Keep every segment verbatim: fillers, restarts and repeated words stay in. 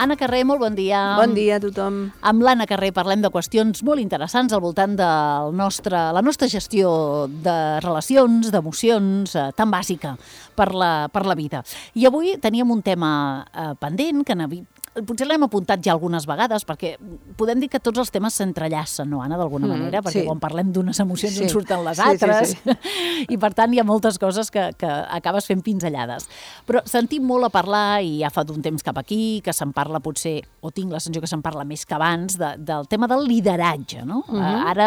Anna Carré, molt bon dia. Bon dia a tothom. Amb l'Anna Carré parlem de qüestions molt interessants al voltant de nostre, la nostra gestió de relacions, d'emocions, eh, tan bàsica per la, per la vida. I avui teníem un tema eh, pendent que n'havia... Potser l'hem apuntat ja algunes vegades, perquè podem dir que tots els temes s'entrellacen, no, Anna, d'alguna mm, manera? Perquè sí. Quan parlem d'unes emocions sí. en surten les sí, altres, sí, sí. I per tant hi ha moltes coses que, que acabes fent pinzellades. Però sentim molt a parlar, i ja fa d'un temps cap aquí, que se'n parla potser, o tinc la sensació que se'n parla més que abans, de, del tema del lideratge, no? Mm -hmm. Ara,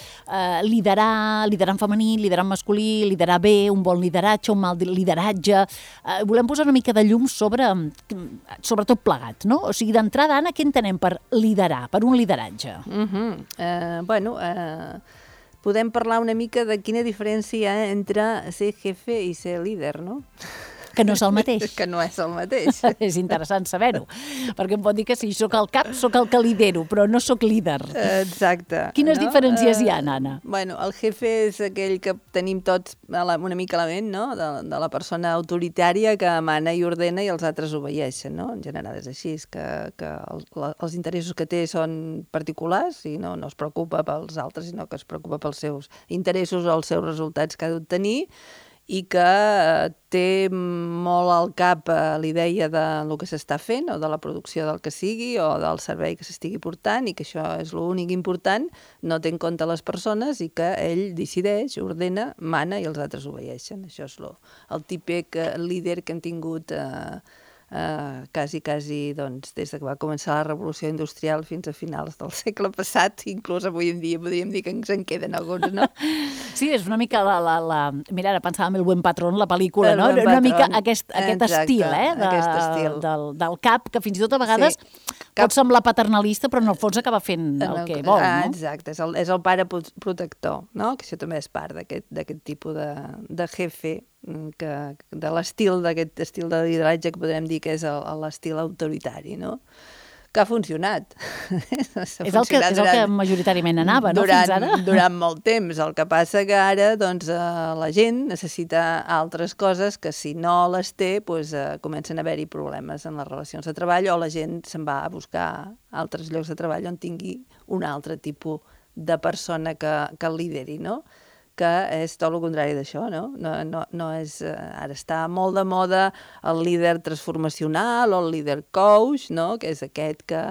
eh, liderar, liderar en femení, liderar en masculí, liderar bé, un bon lideratge, un mal lideratge... Eh, volem posar una mica de llum sobre, sobre tot plegat, no? O sigui, d'entrada, Anna, què entenem per liderar, per un lideratge? Uh -huh. uh, bueno, uh, podem parlar una mica de quina diferència hi ha entre ser jefe i ser líder, no? Que no és el mateix. Que no és el mateix. És interessant saber-ho, perquè em pot dir que si sóc al cap, sóc el que lidero, però no sóc líder. Exacte. Quines no? diferències hi ha, Anna? Bueno, el jefe és aquell que tenim tots una mica a la ment, no? De, de la persona autoritària que mana i ordena i els altres obeeixen, no? En general és així, és que, que els, els interessos que té són particulars i no, no es preocupa pels altres, sinó que es preocupa pels seus interessos o els seus resultats que ha d'obtenir, i que té molt al cap l'idea del que s'està fent o de la producció del que sigui o del servei que s'estigui portant i que això és l'únic important, no té en compte les persones i que ell decideix, ordena, mana i els altres obeeixen. Això és lo, el típic líder que hem tingut eh, Uh, quasi, quasi, doncs, des que va començar la revolució industrial fins a finals del segle passat, inclús avui en dia podríem dir que ens en queden alguns, no? Sí, és una mica la... la, la... Mira, ara pensàvem El buen patrón, la pel·lícula, el no? Una patrón. Mica aquest, aquest Exacte, estil, eh? De, aquest estil. Del, del cap, que fins i tot a vegades sí. cap... pot semblar paternalista, però en el fons acaba fent el que vol, ah, no? Exacte, és el, és el pare protector, no? Que això també és part d'aquest tipus de, de jefe, que, de l'estil, d'aquest estil de lideratge que podem dir que és l'estil autoritari, no? Que ha funcionat. és, el que, és el que majoritàriament anava, no? Durant, Fins ara? Durant molt temps. El que passa que ara doncs, la gent necessita altres coses que si no les té doncs, comencen a haver-hi problemes en les relacions de treball o la gent se'n va a buscar altres llocs de treball on tingui un altre tipus de persona que, que el lideri, no? Que és tot el contrari d'això, no? No, no, no és, ara està molt de moda el líder transformacional o el líder coach, no? Que és aquest que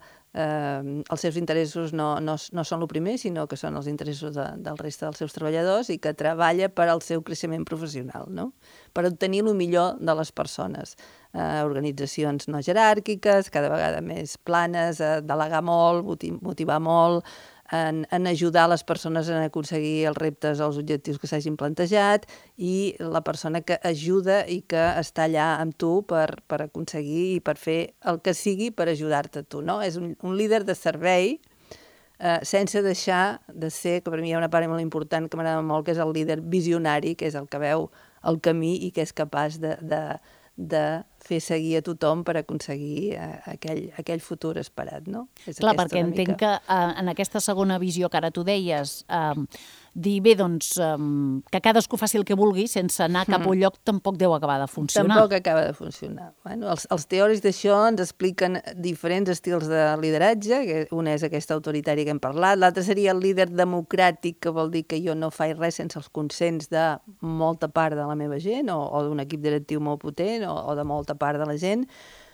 eh, els seus interessos no, no, no són el primer, sinó que són els interessos de, del reste dels seus treballadors i que treballa per al seu creixement professional, no? Per obtenir el millor de les persones. Eh, organitzacions no jeràrquiques, cada vegada més planes, eh, delegar molt, motivar molt, En, en ajudar les persones a aconseguir els reptes o els objectius que s'hagin plantejat i la persona que ajuda i que està allà amb tu per, per aconseguir i per fer el que sigui per ajudar-te tu, no? És un, un líder de servei eh, sense deixar de ser, que per mi hi ha una part molt important que m'agrada molt, que és el líder visionari, que és el que veu el camí i que és capaç de... de de fer seguir a tothom per aconseguir eh, aquell, aquell futur esperat, no? És Clar, perquè entenc que eh, en aquesta segona visió que ara tu deies, eh, dir, bé, doncs, eh, que cadascú faci el que vulgui sense anar cap a un lloc tampoc deu acabar de funcionar. Tampoc acaba de funcionar. Bueno, els, els teòrics d'això ens expliquen diferents estils de lideratge, que un és aquest autoritari que hem parlat, l'altre seria el líder democràtic, que vol dir que jo no faig res sense els consens de molta part de la meva gent o, o d'un equip directiu molt potent o, o de molta part de la gent,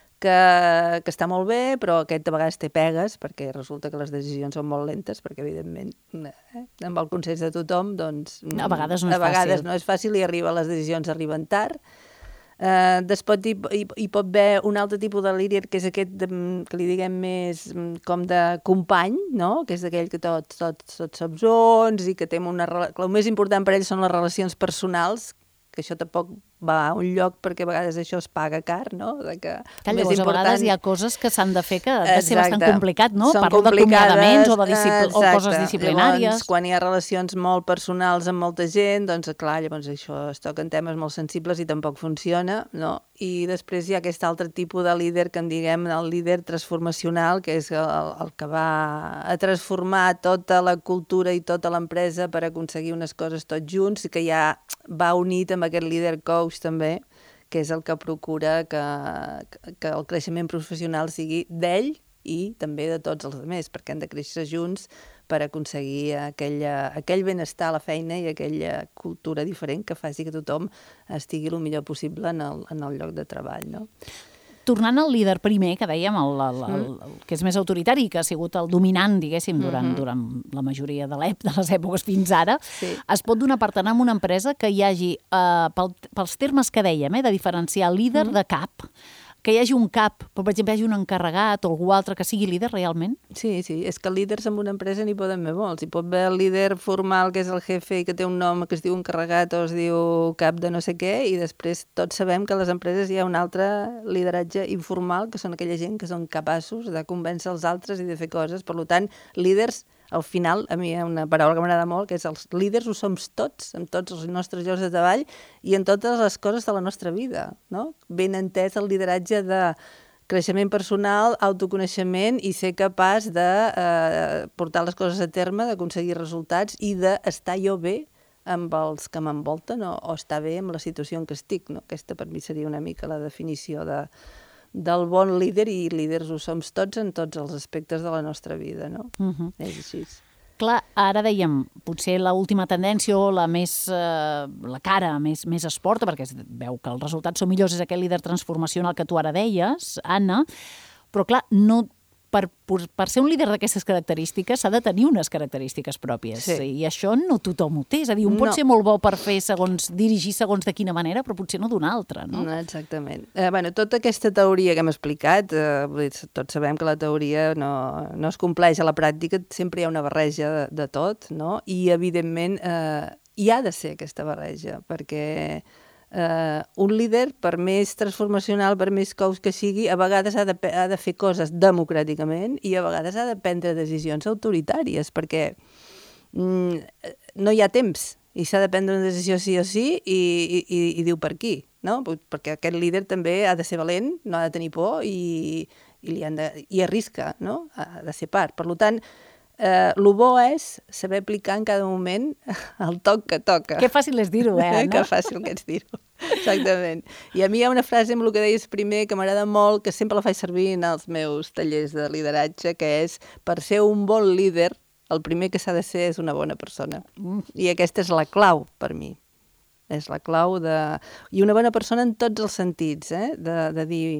que, que està molt bé, però aquest a vegades té pegues, perquè resulta que les decisions són molt lentes, perquè evidentment eh, amb el consens de tothom, doncs... A vegades no és a vegades fàcil. no és fàcil i arriba, les decisions arriben tard. Eh, després hi, hi, hi pot haver un altre tipus de líder, que és aquest de, que li diguem més com de company, no? Que és aquell que tots, tots, tots som uns i que té una... El més important per ell són les relacions personals, que això tampoc va a un lloc perquè a vegades això es paga car, no? De que que llavors important... a vegades hi ha coses que s'han de fer que ha de ser Exacte. bastant complicat, no? Són Parlo d'acomiadaments o, de discipl... o coses disciplinàries. Llavors, quan hi ha relacions molt personals amb molta gent, doncs clar, llavors això es toquen temes molt sensibles i tampoc funciona, no? I després hi ha aquest altre tipus de líder que en diguem el líder transformacional, que és el, el que va a transformar tota la cultura i tota l'empresa per aconseguir unes coses tots junts i que ja va unit amb aquest líder coach també, que és el que procura que, que el creixement professional sigui d'ell i també de tots els altres, perquè han de créixer junts per aconseguir aquella, aquell benestar a la feina i aquella cultura diferent que faci que tothom estigui el millor possible en el, en el lloc de treball, no? Tornant al líder primer, que dèiem, el, el, el, el que és més autoritari, que ha sigut el dominant, diguéssim, durant, mm-hmm. durant la majoria de, de les èpoques fins ara, sí. Es pot donar per tant en una empresa que hi hagi, eh, pel, pels termes que dèiem, eh, de diferenciar líder mm-hmm. de cap, que hi hagi un cap, però per exemple hi hagi un encarregat o algú altre que sigui líder realment? Sí, sí, és que líders en una empresa n'hi poden haver molts. Hi pot haver el líder formal, que és el jefe i que té un nom que es diu encarregat o es diu cap de no sé què, i després tots sabem que a les empreses hi ha un altre lideratge informal, que són aquella gent que són capaços de convèncer els altres i de fer coses. Per tant, líders, al final, a mi hi ha una paraula que m'agrada molt, que és els líders ho som tots, en tots els nostres llocs de treball i en totes les coses de la nostra vida, no? Ben entès el lideratge de creixement personal, autoconeixement i ser capaç de eh, portar les coses a terme, d'aconseguir resultats i d'estar jo bé amb els que m'envolten o, o estar bé amb la situació en què estic, no? Aquesta per mi seria una mica la definició de del bon líder, i líders ho som tots en tots els aspectes de la nostra vida, no? Uh-huh. És així. Clar, ara dèiem, potser l'última tendència o la més, eh, la cara més, més es porta, perquè es veu que els resultats són millors, és aquest líder transformacional que tu ara deies, Anna, però clar, no, per, per ser un líder d'aquestes característiques s'ha de tenir unes característiques pròpies, sí. I això no tothom ho té, és a dir, un no. pot ser molt bo per fer segons, dirigir segons de quina manera, però potser no d'una altra, no? no exactament. Eh, bueno, tota aquesta teoria que hem explicat, eh, tots sabem que la teoria no, no es compleix a la pràctica, sempre hi ha una barreja de, de tot, no? I evidentment eh, hi ha de ser aquesta barreja, perquè Uh, un líder, per més transformacional, per més cous que sigui, a vegades ha de, ha de fer coses democràticament i a vegades ha de prendre decisions autoritàries, perquè mm, no hi ha temps i s'ha de prendre una decisió sí o sí i, i, i diu per qui, no? Perquè aquest líder també ha de ser valent, no ha de tenir por i, i, li han de, i arrisca, no? Ha de ser part. Per tant, Uh, el bo és saber aplicar en cada moment el toc que toca. Que fàcil és dir-ho, eh, Anna? Que fàcil que és dir-ho, exactament. I a mi hi ha una frase amb el que deies primer que m'agrada molt, que sempre la faig servir en els meus tallers de lideratge, que és, per ser un bon líder, el primer que s'ha de ser és una bona persona. Mm. I aquesta és la clau, per mi. És la clau de... I una bona persona en tots els sentits, eh? De, de dir...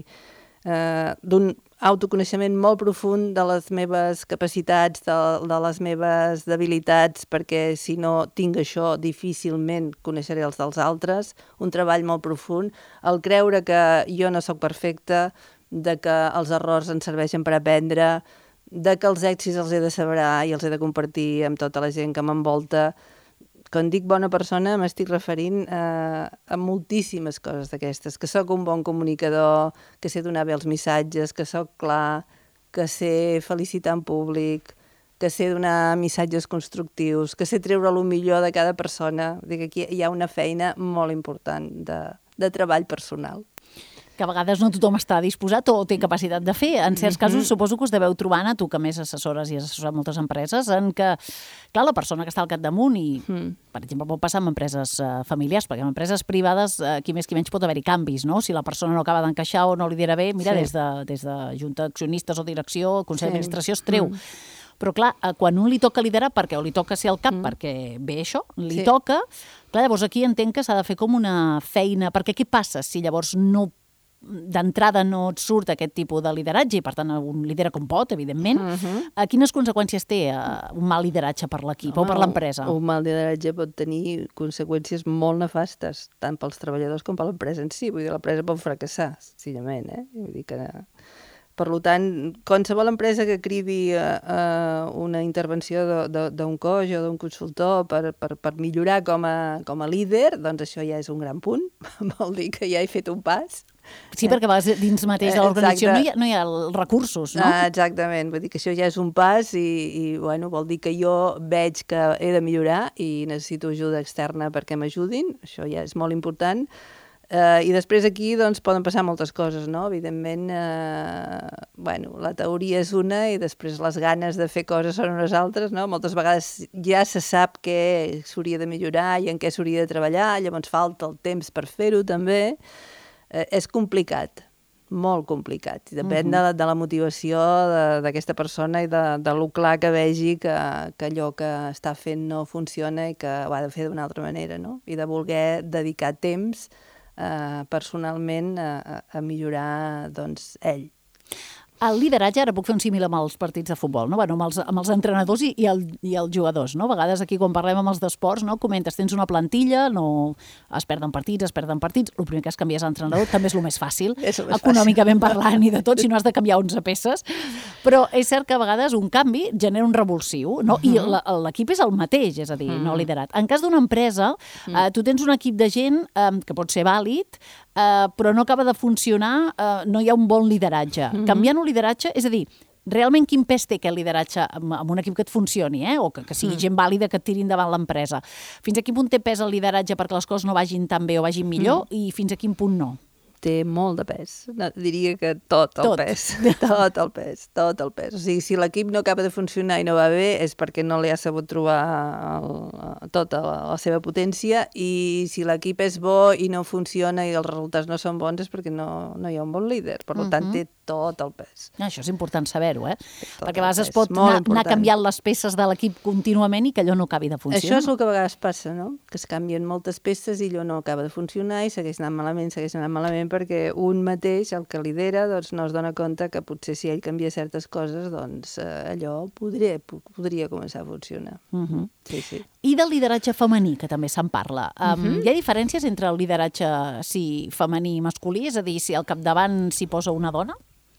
Uh, d'un autoconeixement molt profund de les meves capacitats, de, de les meves debilitats, perquè si no tinc això difícilment coneixeré els dels altres, un treball molt profund, el creure que jo no sóc perfecta, de que els errors ens serveixen per aprendre, de que els èxits els he de celebrar i els he de compartir amb tota la gent que m'envolta. Quan dic bona persona m'estic referint a, a moltíssimes coses d'aquestes, que sóc un bon comunicador, que sé donar bé els missatges, que sóc clar, que sé felicitar en públic, que sé donar missatges constructius, que sé treure el millor de cada persona. Dic, aquí hi ha una feina molt important de, de treball personal. Que a vegades no tothom està disposat o té capacitat de fer. En certs casos, suposo que us deveu trobar, a tu que més assessores i has assessorat moltes empreses, en què, clar, la persona que està al capdamunt i, mm. per exemple, pot passar amb empreses uh, familiars, perquè en empreses privades, uh, qui més qui menys pot haver-hi canvis, no? Si la persona no acaba d'encaixar o no lidera bé, mira, sí. des, de, des de junta d'accionistes o direcció, consell sí. d'administració es treu. Mm. Però, clar, quan un li toca liderar, perquè o li toca ser el cap, mm. perquè bé això, li sí. toca, clar, llavors aquí entenc que s'ha de fer com una feina, perquè què passa si llavors no d'entrada no et surt aquest tipus de lideratge i, per tant, un lidera com pot, evidentment. Uh-huh. Quines conseqüències té uh, un mal lideratge per l'equip o per l'empresa? Un mal lideratge pot tenir conseqüències molt nefastes, tant pels treballadors com per l'empresa en si. Vull dir, l'empresa pot fracassar, senzillament, eh? Vull dir que... Per tant, qualsevol empresa que cridi a, a una intervenció d'un coach o d'un consultor per, per, per millorar com a, com a líder, doncs això ja és un gran punt. Vol dir que ja he fet un pas. Sí, perquè a vegades dins mateix de l'organització no, no hi ha els recursos, no? Ah, exactament, vull dir que això ja és un pas i, i bueno, vol dir que jo veig que he de millorar i necessito ajuda externa perquè m'ajudin, això ja és molt important. Uh, I després aquí doncs, poden passar moltes coses, no? Evidentment, uh, bueno, la teoria és una i després les ganes de fer coses són unes altres, no? Moltes vegades ja se sap què s'hauria de millorar i en què s'hauria de treballar, llavors falta el temps per fer-ho també. eh, és complicat, molt complicat. Depèn Uh-huh. de, la, de la motivació d'aquesta persona i de, de lo clar que vegi que, que allò que està fent no funciona i que ho ha de fer d'una altra manera, no? I de voler dedicar temps eh, personalment a, a millorar, doncs, ell. El lideratge, ara puc fer un símil amb els partits de futbol, no? Bueno, amb, els, amb els entrenadors i, i, el, i els jugadors, no? A vegades aquí quan parlem amb els d'esports, no? Comentes, tens una plantilla, no es perden partits, es perden partits, el primer que es canvies l'entrenador també és el més fàcil, És el més econòmicament parlant i de tot, si no has de canviar onze peces, però és cert que a vegades un canvi genera un revulsiu, no? I la- l'equip és el mateix, és a dir, no liderat. En cas d'una empresa, eh, tu tens un equip de gent eh, que pot ser vàlid, eh, però no acaba de funcionar, eh, no hi ha un bon lideratge. Canviant un lideratge, és a dir, realment quin pes té aquest lideratge amb, amb un equip que et funcioni, eh? O que, que sigui gent vàlida que et tiri endavant l'empresa. Fins a quin punt té pes el lideratge perquè les coses no vagin tan bé o vagin millor i fins a quin punt no? Té molt de pes. No, diria que tot el Tot. pes. Tot el pes, tot el pes. O sigui, si l'equip no acaba de funcionar i no va bé és perquè no li ha sabut trobar el, tota la, la seva potència, i si l'equip és bo i no funciona i els resultats no són bons és perquè no, no hi ha un bon líder. Per tant, té tot el pes. Això és important saber-ho, eh? Tot Perquè el a vegades es pes. pot Molt anar, anar important. canviant les peces de l'equip contínuament i que allò no acabi de funcionar. Això és el que a vegades passa, no? Que es canvien moltes peces i allò no acaba de funcionar i segueix anant malament, segueix anant malament perquè un mateix, el que lidera, doncs no es dona compte que potser si ell canvia certes coses, doncs eh, allò podria, podria començar a funcionar. Mhm. Sí, sí. I del lideratge femení, que també se'n parla. Um, Hi ha diferències entre el lideratge si femení i masculí? És a dir, si al capdavant s'hi posa una dona?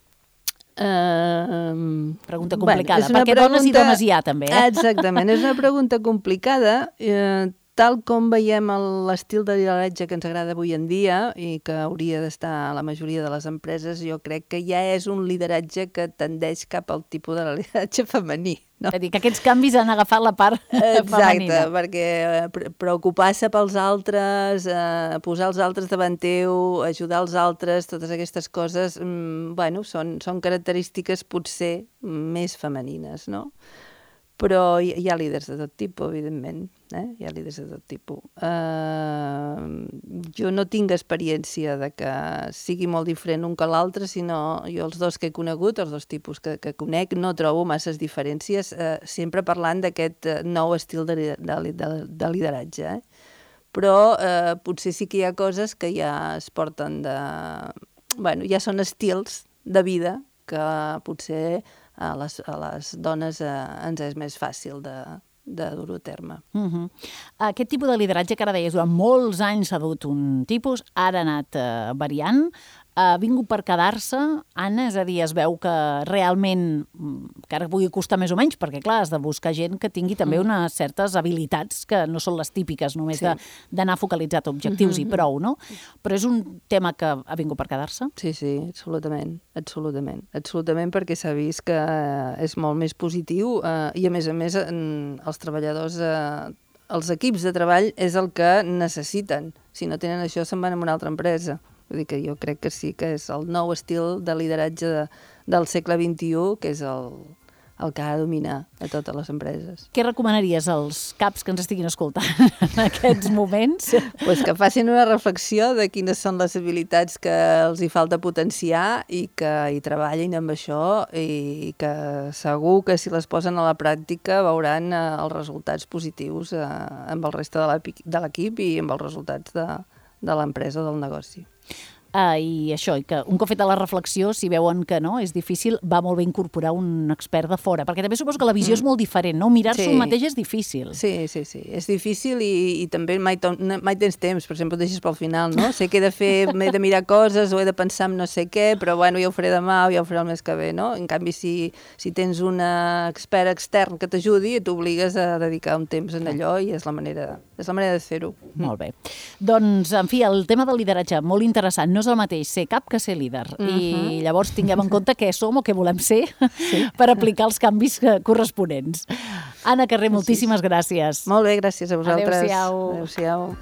Uh, Pregunta complicada, bueno, perquè dones i dones hi ha, també, eh? Exactament, és una pregunta complicada. Eh, tal com veiem el- l'estil de lideratge que ens agrada avui en dia i que hauria d'estar a la majoria de les empreses, jo crec que ja és un lideratge que tendeix cap al tipus de lideratge femení. No? És a dir, que aquests canvis han agafat la part Exacte, femenina. perquè eh, pre- preocupar-se pels altres, eh, posar els altres davant teu, ajudar els altres, totes aquestes coses, mm, bueno, són, són característiques potser més femenines, no? Però hi, hi ha líders de tot tipus, evidentment, eh? Hi ha líders de tot tipus. Uh, jo no tinc experiència de que sigui molt diferent un que l'altre, sinó jo els dos que he conegut, els dos tipus que, que conec, no trobo masses diferències, uh, sempre parlant d'aquest uh, nou estil de, de, de, de lideratge, eh? Però uh, potser sí que hi ha coses que ja es porten de... Bueno, ja són estils de vida que potser a les, a les dones eh, ens és més fàcil de, de dur-ho a terme. Uh -huh. Aquest tipus de lideratge que ara deies, durant molts anys s'ha dut un tipus, ara ha anat eh, variant, ha vingut per quedar-se, Anna, és a dir, es veu que realment, que ara pugui costar més o menys, perquè clar, has de buscar gent que tingui també mm. unes certes habilitats que no són les típiques només Sí. d'anar focalitzat a objectius mm -hmm. i prou, no? Però és un tema que ha vingut per quedar-se? Sí, sí, absolutament, absolutament, absolutament, perquè s'ha vist que eh, és molt més positiu eh, i a més a més en, els treballadors, eh, els equips de treball és el que necessiten. Si no tenen això se'n van a una altra empresa. Vull dir que jo crec que sí que és el nou estil de lideratge de, del segle vint-i-u, que és el, el que ha de dominar a totes les empreses. Què recomanaries als caps que ens estiguin escoltant en aquests moments? Pues que facin una reflexió de quines són les habilitats que els hi falta potenciar i que hi treballin amb això i que segur que si les posen a la pràctica veuran eh, els resultats positius eh, amb el reste de l'equip i amb els resultats de, de l'empresa o del negoci. Uh, I això, i que un cop feta la reflexió, si veuen que no, és difícil, va molt bé incorporar un expert de fora, perquè també suposo que la visió mm. és molt diferent, no? Mirar-se Sí. un mateix és difícil. Sí, sí, sí. És difícil i, i també mai, to, mai tens temps, per exemple, ho deixes pel final, no? Sé que he de fer, m'he de mirar coses o he de pensar en no sé què, però bueno, ja ho faré demà o ja ho faré el mes que ve, no? En canvi, si, si tens un expert extern que t'ajudi, t'obligues a dedicar un temps en allò i és la manera, és la manera de fer-ho. Molt bé. Doncs, en fi, el tema del lideratge, molt interessant. No és el mateix ser cap que ser líder. Mm -hmm. I llavors tinguem en compte què som o què volem ser sí. per aplicar els canvis corresponents. Anna Carrer, moltíssimes gràcies. Molt bé, gràcies a vosaltres. Adéu-siau. Adéu-siau.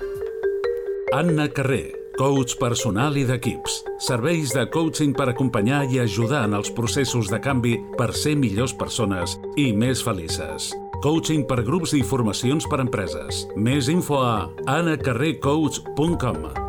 Anna Carrer, coach personal i d'equips. Serveis de coaching per acompanyar i ajudar en els processos de canvi per ser millors persones i més felices. Coaching per grups i formacions per empreses. Més info a anna carrer coach punt com.